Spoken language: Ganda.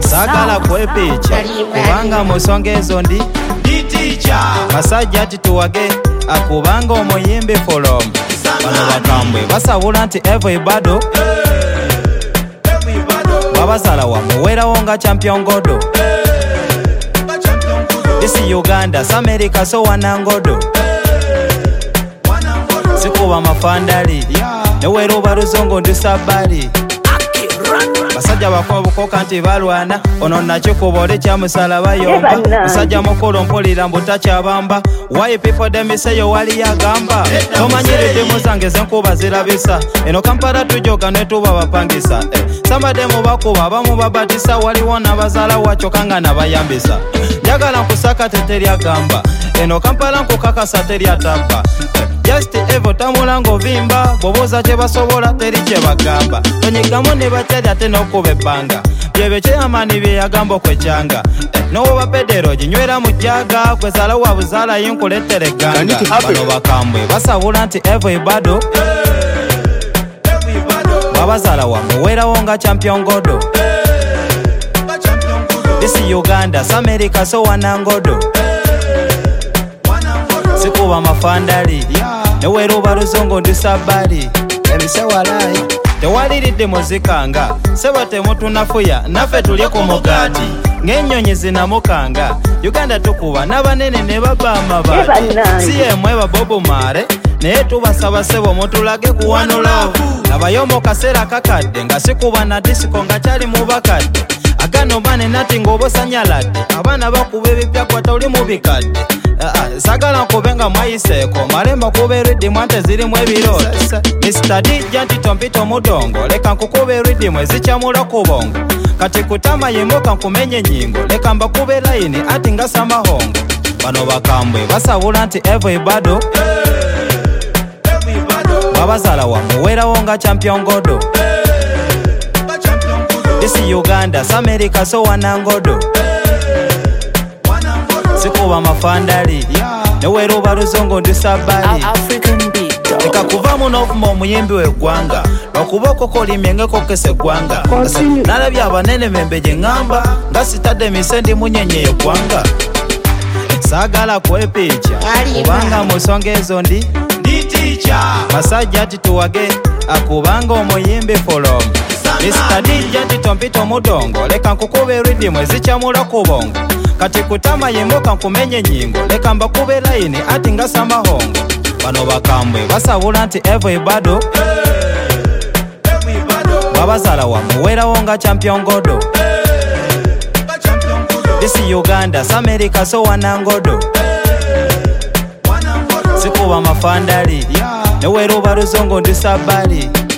Sagala kwepicha kubanga musonga ezo ndi teacher masajja ati tuwage akubanga omuyimbi folom bano bakambwe basabula nti everybody babazala wamuwerawo nga champion godo isi Uganda America so wanangodo sikuba mafandali neweruba luzongo ndisabali basajja bakobukoka nti balwana ono nakikuba oli kyamusala bayomba musajja mukulu mpulira mbu takyabamba why people them say yo wali yagamba tomanyiridde muzange zenkuba zirabisa eno Kampala tujoga netuba bapangisa sambadde mubakuba abamu babatisa waliwo n'abazaala wacokanga nabayambisa njagala nkusaka teteryagamba eno Kampala nkukakasa teryatabba just evo tamulanga ovimba bobuuza kye basobola teri kye bagamba tonyigamu ne bakyali ate n'okuba ebbanga byebyo kyeyamaani bye yagamba okwekyanga n'owoba pedero ginywera mu jjaga kwezala wa buzaala yinkuleetera egganga bano bakambwe basabula nti everybody babazaala wamuweerawo nga champion godo isi Uganda America so wanangodo sikuba mafandali neweruba luzongo ndisabali ebisewalayi tewaliridde muzikanga seba temutunafuya naffe tuli ku mugati ng'ennyonyi zinamukanga Uganda tukuba n'abanene ne baba amabaati si yemwe babobu maare naye tubasaba sebo mutulage kuwanulavu nabayo mu kaseera kakadde nga sikuba na disiko nga kyali mu bakadde agano bane nati ng'obosanyaladde abaana bakuba ebipyakwata oli mu bikadde sagala nkubenga mwayiseeko malemba kuba eriddimu ante zirimu ebirooto Mr. DJ nti tompito mudongo leka nkukuba eriddimu ezikyamula ku bongo kati kutama yemoka nkumenye ennyingo leka mbakuba elayini ati nga samahongo bano bakambwe basabula nti everybody babazaala wamuweerawo nga champion godo isi Uganda America so wanangodo sikuba mafandali neweruba luzongo ndisabali leka kuvamu n'ovuma omuyimbi w'eggwanga okuba okokolimyengeko kese eggwanga nalabye abanene membe gye ŋŋamba nga sitadde mise ndi munyenye eggwanga saagala kwepicha kubanga musonga ezo ndi teacher masajja ati tuwage akubanga omuyimbi folom Mr. DJ nti tompito mudongo leka nkukuba eriddimu ezikyamula ku bongo kati kutama yemoka nkumenye ennyingo leka mbakuba elayini ati nga samahongo bano bakambwe basabula nti everybody babazaala wamuweerawo nga champion godo isi Uganda America so wanangodo sikuba mafandali neweruba luzongo ndisabali